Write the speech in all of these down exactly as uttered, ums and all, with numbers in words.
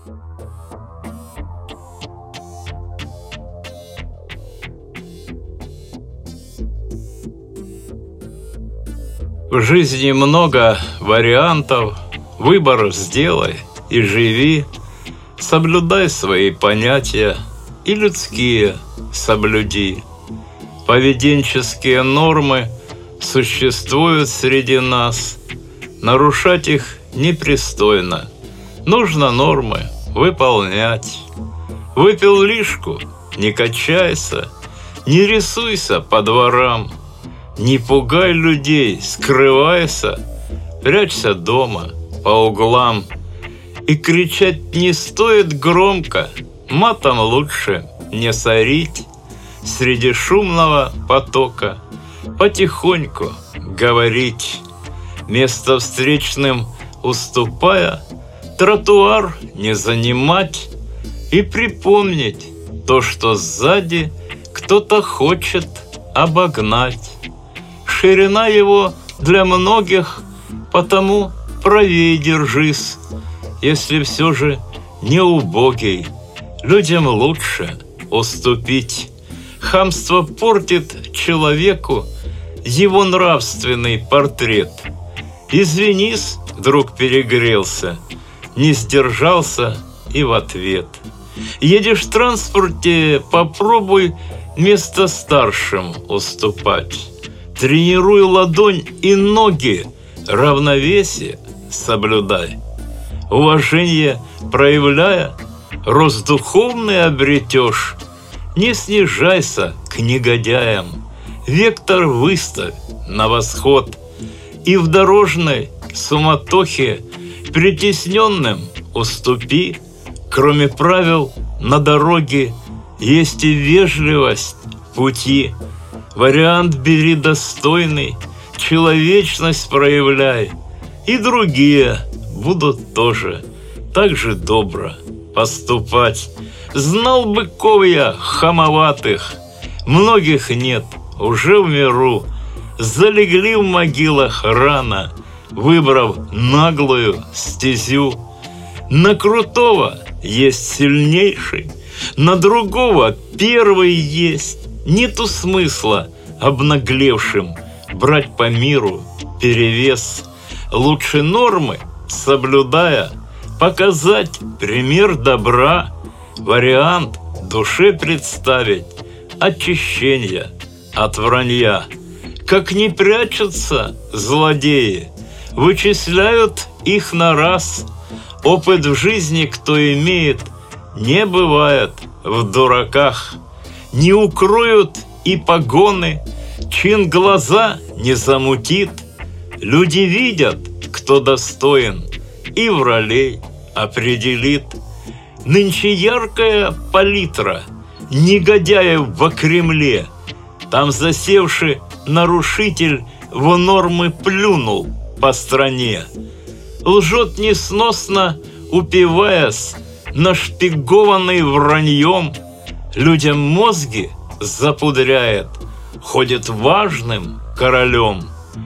В жизни много вариантов, выбор сделай и живи, соблюдай свои понятия и людские соблюди. Поведенческие нормы существуют среди нас, нарушать их непристойно, нужно нормы выполнять. Выпил лишку, не качайся, не рисуйся по дворам, не пугай людей, скрывайся, прячься дома по углам. И кричать не стоит громко, матом лучше не сорить. Среди шумного потока потихоньку говорить. Место встречным уступая, тротуар не занимать. И припомнить то, что сзади кто-то хочет обогнать. Ширина его для многих, потому правее держись. Если все же не убогий, людям лучше уступить. Хамство портит человеку его нравственный портрет. Извинись, вдруг перегрелся, не сдержался и в ответ. Едешь в транспорте, попробуй место старшим уступать. Тренируй ладонь и ноги, равновесие соблюдай. Уважение проявляя, рост духовный обретешь. Не снижайся к негодяям, вектор выставь на восход. И в дорожной суматохе притесненным уступи. Кроме правил на дороге есть и вежливость в пути. Вариант бери достойный, человечность проявляй, и другие будут тоже так же добро поступать. Знал быков я хамоватых, многих нет уже в миру, залегли в могилах рано, выбрав наглую стезю. На крутого есть сильнейший, на другого первый есть. Нету смысла обнаглевшим брать по миру перевес. Лучше нормы соблюдая, показать пример добра, вариант душе представить очищения от вранья. Как не прячутся злодеи, вычисляют их на раз. Опыт в жизни, кто имеет, не бывает в дураках. Не укроют и погоны, чин глаза не замутит. Люди видят, кто достоин, и в ролей определит. Нынче яркая палитра негодяев во Кремле. Там засевший нарушитель в нормы плюнул по стране. Лжет несносно, упиваясь, нашпигованный враньем. Людям мозги запудряет, ходит важным королем.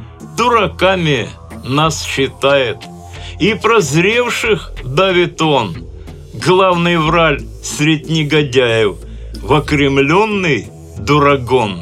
Дураками нас считает, и прозревших давит он. Главный враль средь негодяев, вокремленный дурагон.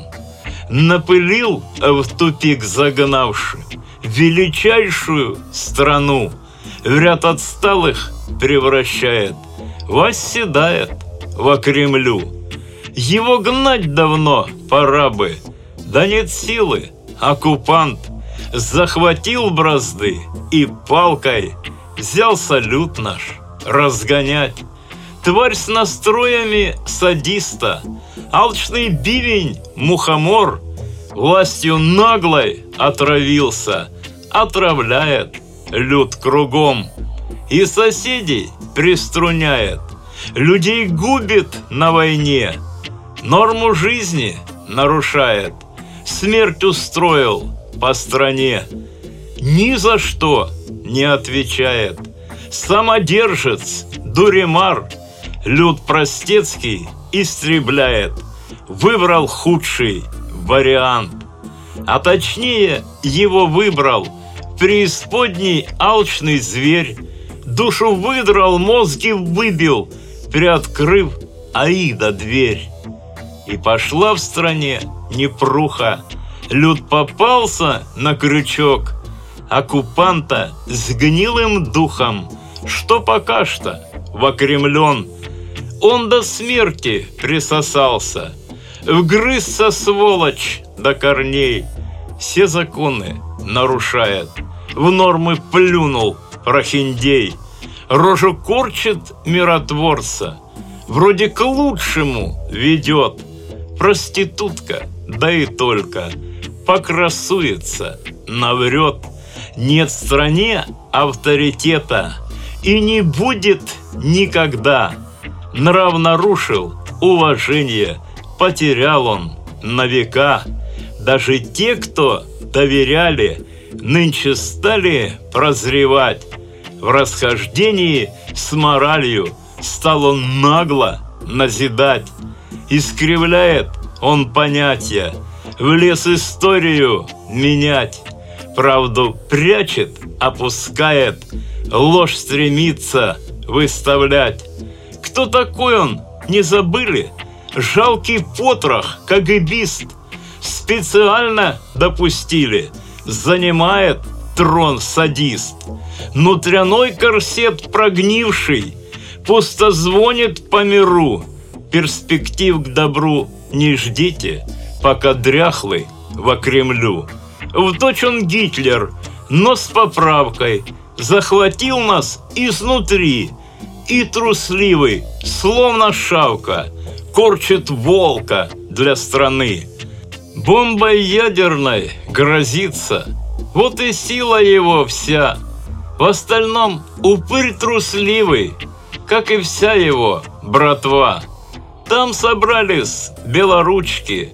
Напылил в тупик загнавший величайшую страну, в ряд отсталых превращает, восседает во Кремлю. Его гнать давно пора бы, да нет силы, оккупант захватил бразды и палкой взял салют наш разгонять. Тварь с настроями садиста, алчный бивень мухомор, властью наглой отравился, отравляет люд кругом. И соседей приструняет, людей губит на войне, норму жизни нарушает, смерть устроил по стране. Ни за что не отвечает, самодержец, дуремар, люд простецкий истребляет, выбрал худший вариант. А точнее его выбрал преисподней алчный зверь, душу выдрал, мозги выбил, приоткрыв Аида дверь. И пошла в стране непруха, люд попался на крючок оккупанта с гнилым духом, что пока что вокремлен. Он до смерти присосался, вгрызся сволочь до корней, все законы нарушает, в нормы плюнул прохиндей, рожу корчит миротворца, вроде к лучшему ведет. Проститутка, да и только, покрасуется, наврет. Нет в стране авторитета и не будет никогда. Нрав нарушил, уважение потерял он на века. Даже те, кто доверяли, нынче стали прозревать. В расхождении с моралью стал он нагло назидать. Искривляет он понятия, в лес историю менять. Правду прячет, опускает, ложь стремится выставлять. Кто такой он, не забыли? Жалкий потрох, кагибист. Специально допустили, занимает трон садист. Внутряной корсет прогнивший, пусто звонит по миру. Перспектив к добру не ждите, пока дряхлый во Кремлю. В точь он Гитлер, но с поправкой, захватил нас изнутри. И трусливый, словно шавка, корчит волка для страны. Бомбой ядерной грозится, вот и сила его вся. В остальном упырь трусливый, как и вся его братва. Там собрались белоручки,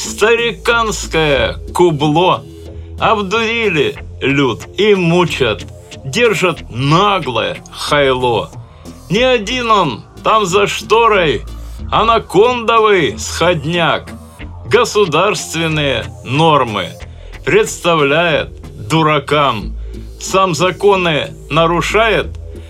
стариканское кубло. Обдурили люд и мучат, держат наглое хайло. Не один он там за шторой, анакондовый сходняк. Государственные нормы представляет дуракам. Сам законы нарушает,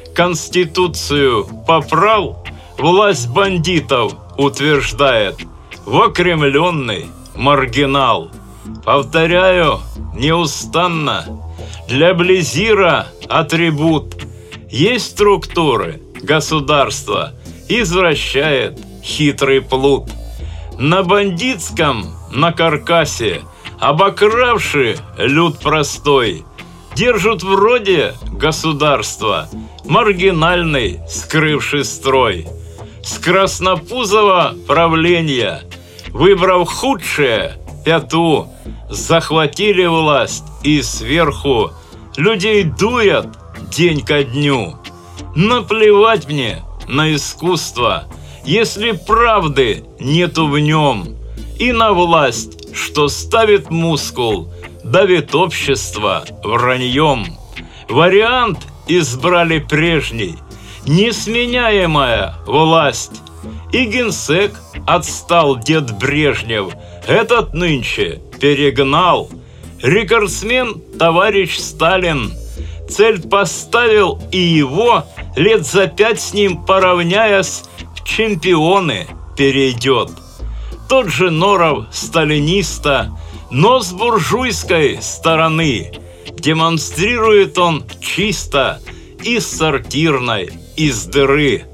Конституцию попрал, власть бандитов утверждает. Вокремленный маргинал. Повторяю неустанно, для Близира атрибут. Есть структуры государства, извращает хитрый плут. На бандитском, на каркасе, обокравший люд простой, держат вроде государства маргинальный скрывший строй. С краснопузого правления, выбрав худшее пяту, захватили власть и сверху людей дуят день ко дню. Наплевать мне на искусство, если правды нету в нем, и на власть, что ставит мускул, давит общество враньем. Вариант избрали прежний, несменяемая власть. И генсек отстал дед Брежнев, этот нынче перегнал. Рекордсмен товарищ Сталин, цель поставил, и его лет за пять с ним поравняясь в чемпионы перейдет. Тот же Норов сталиниста, но с буржуйской стороны. Демонстрирует он чисто, из сортирной, из дыры.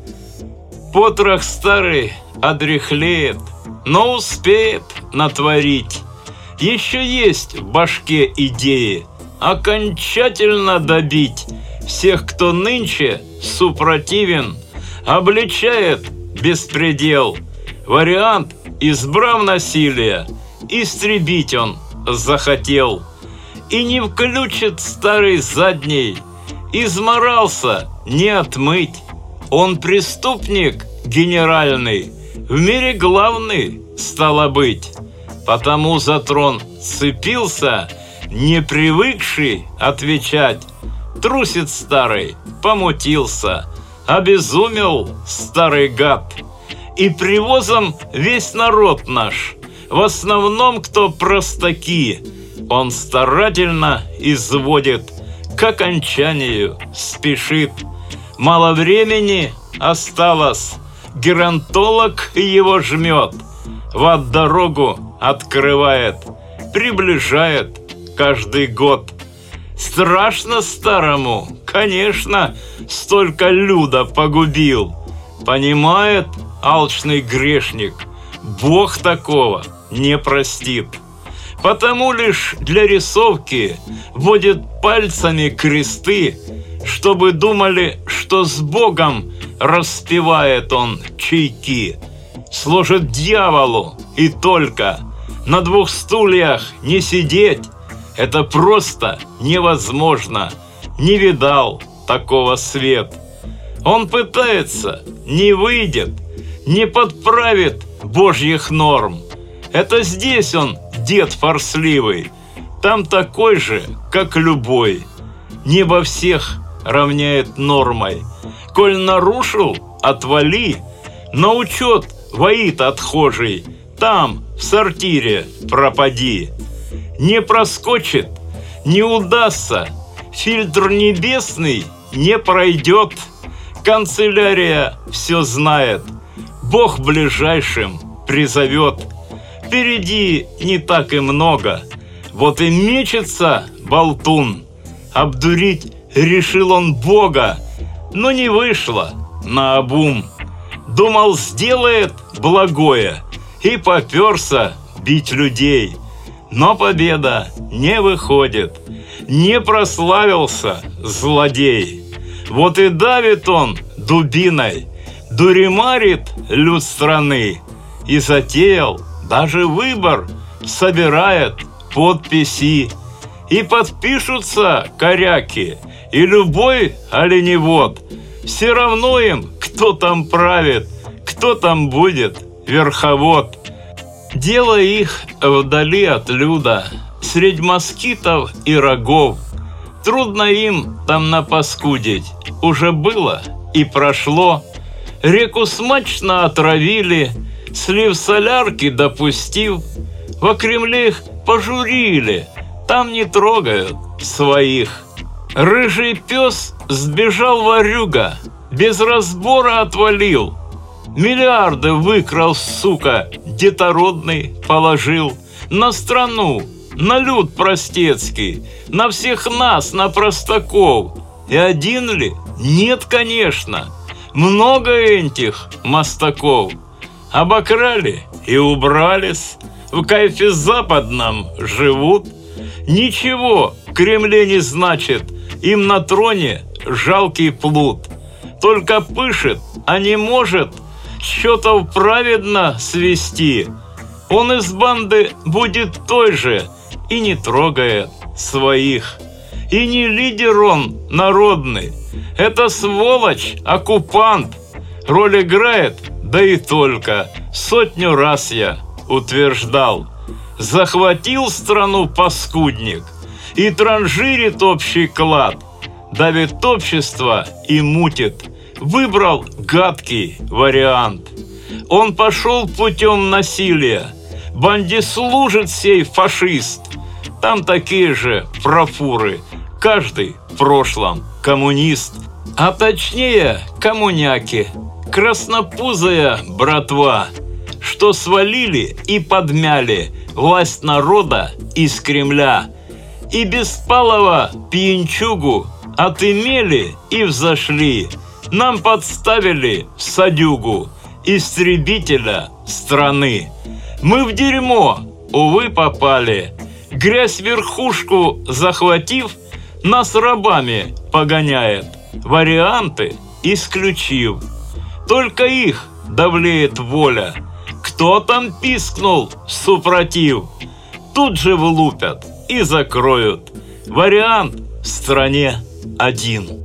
Потрох старый одряхлеет, но успеет натворить. Еще есть в башке идеи окончательно добить всех, кто нынче супротивен, обличает беспредел. Вариант, избрав насилие, истребить он захотел. И не включит старый задний, изморался не отмыть. Он преступник генеральный, в мире главный стало быть. Потому за трон цепился, не привыкший отвечать. Трусит старый, помутился, обезумел старый гад. И привозом весь народ наш, в основном кто простаки, он старательно изводит, к окончанию спешит. Мало времени осталось, геронтолог его жмет, в ад дорогу открывает, приближает каждый год. Страшно старому, конечно, столько люда погубил. Понимает алчный грешник, Бог такого не простит. Потому лишь для рисовки вводит пальцами кресты, чтобы думали, что с Богом распевает он чайки. Служит дьяволу и только. На двух стульях не сидеть — это просто невозможно. Не видал такого свет. Он пытается, не выйдет, не подправит божьих норм. Это здесь он дед форсливый, там такой же, как любой. Небо всех равняет нормой. Коль нарушил, отвали. На учет воит отхожий, там, в сортире, пропади. Не проскочит, не удастся, фильтр небесный не пройдет. Канцелярия все знает, Бог ближайшим призовет. Впереди не так и много, вот и мечется болтун. Обдурить решил он Бога, но не вышло наобум. Думал, сделает благое и попёрся бить людей. Но победа не выходит, не прославился злодей. Вот и давит он дубиной, дуремарит люд страны. И затеял даже выбор, собирает подписи. И подпишутся коряки, и любой оленевод. Все равно им, кто там правит, кто там будет верховод. Дело их вдали от люда, средь москитов и рогов. Трудно им там напаскудить, уже было и прошло. Реку смачно отравили, слив солярки допустив. Во Кремле их пожурили, там не трогают своих. Рыжий пес сбежал ворюга, без разбора отвалил. Миллиарды выкрал, сука, детородный положил. На страну, на люд простецкий, на всех нас, на простаков. И один ли? Нет, конечно. Много этих мастаков. Обокрали и убрались, в кайфе западном живут. Ничего в Кремле не значит, им на троне жалкий плут. Только пышет, а не может счетов праведно свести. Он из банды будет той же и не трогает своих. И не лидер он народный, это сволочь, оккупант. Роль играет, да и только, сотню раз я утверждал. Захватил страну паскудник и транжирит общий клад, давит общество и мутит. Выбрал гадкий вариант. Он пошел путем насилия, банде служит сей фашист. Там такие же профуры, каждый в прошлом коммунист. А точнее коммуняки, краснопузая братва, что свалили и подмяли власть народа из Кремля. И беспалого пьянчугу отымели и взошли. Нам подставили садюгу, истребителя страны. Мы в дерьмо, увы, попали. Грязь верхушку захватив, нас рабами погоняет, варианты исключив. Только их давлеет воля. Кто там пискнул супротив? Тут же влупят и закроют. Вариант в стране один.